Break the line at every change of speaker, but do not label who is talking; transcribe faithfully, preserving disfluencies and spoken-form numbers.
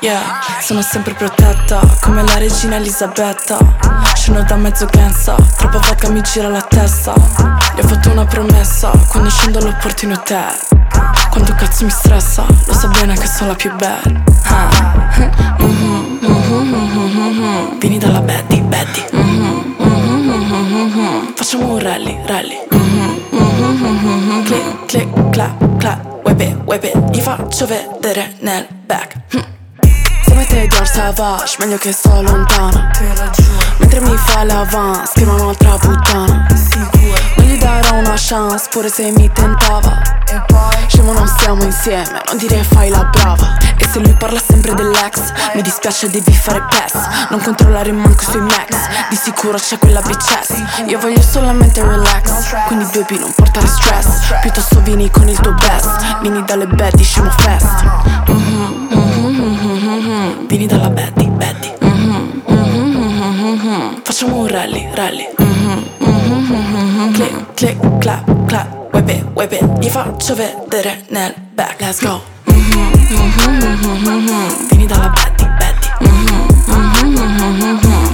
yeah. Sono sempre protetta, come la regina Elisabetta. Scendo da mezzo cansa, troppa vodka mi gira la testa. Gli ho fatto una promessa, quando scendo lo porto in hotel. Quanto cazzo mi stressa, lo so bene che sono la più bad. uh. mm-hmm, mm-hmm, mm-hmm. Vieni dalla Betty, Betty. mm-hmm, mm-hmm, mm-hmm. Facciamo un rally, rally. mm-hmm, mm-hmm, mm-hmm. Click, click, clap, clap. Whip it, whip it, ti faccio vedere nel back. hm. Se mette Dior Savage, meglio che sto lontano. Mentre mi fa l'avance, scrivo un'altra puttana. Non gli darò una chance, pure se mi tentava. E poi scemo non stiamo insieme, non dire fai la brava. E se lui parla sempre dell'ex, mi dispiace devi fare pass. Non controllare manco sui max, di sicuro c'è quella bitches. Io voglio solamente relax, quindi baby non portare stress. Piuttosto vieni con il tuo best, vieni dalle Betty, scemo fest. mm-hmm, mm-hmm, mm-hmm, mm-hmm. Vieni dalla Betty, Betty. mm-hmm, mm-hmm, mm-hmm. Facciamo un rally, rally. mm-hmm, mm-hmm, mm-hmm. Click, click, clap, clap. Whip it, whip it, ti faccio vedere nel back. Let's go. mm-hmm, mm-hmm, mm-hmm. Vieni dalla Betty, Betty. mm-hmm, mm-hmm, mm-hmm.